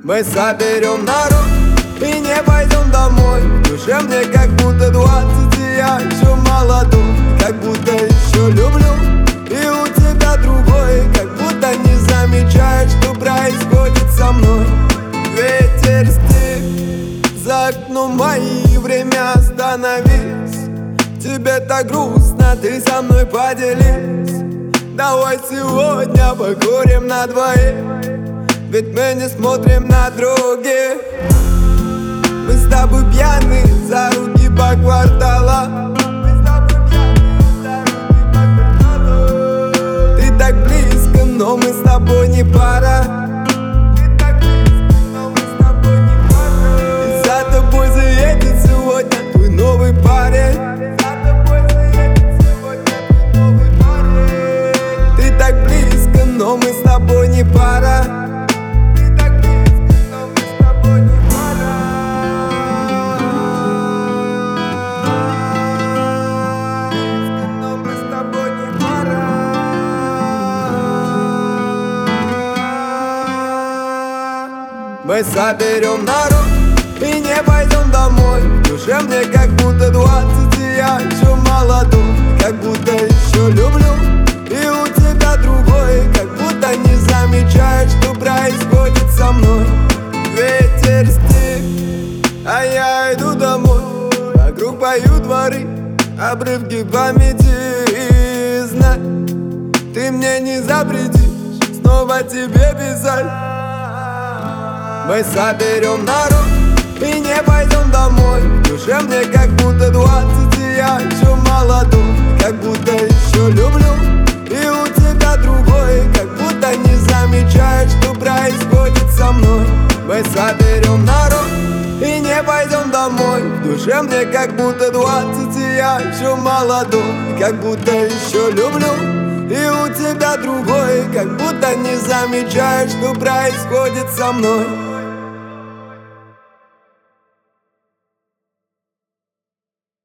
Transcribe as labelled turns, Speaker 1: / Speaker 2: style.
Speaker 1: Мы соберем народ и не пойдем домой. В душе мне как будто 20, и я еще молодой. Как будто еще люблю, и у тебя другой. Как будто не замечаешь, что происходит со мной. Ветер стих, за окном мои, время остановись. Тебе так грустно, ты со мной поделись. Давай сегодня покурим на двоих, ведь мы не смотрим на других. Мы с тобой пьяны за руки по кварталам. Ты так близко, но мы с тобой не пара. И за тобой заедет сегодня твой новый парень. Ты так близко, но мы с тобой не пара. Мы соберем народ и не пойдем домой. В душе мне как будто 20, и я еще молодой. Как будто еще люблю, и у тебя другой. Как будто не замечаешь, что происходит со мной. Ветер стих, а я иду домой. Вокруг поют дворы, обрывки памяти. И знай, ты мне не запретишь снова тебе писать. Мы соберем народ и не пойдем домой. В душе мне как будто 20, и я еще молодой. Как будто еще люблю, и у тебя другой. Как будто не замечаешь, что происходит со мной. Мы соберем народ и не пойдем домой. В душе мне как будто 20, и я еще молодой. Как будто еще люблю, и у тебя другой. Как будто не замечаешь, что происходит со мной.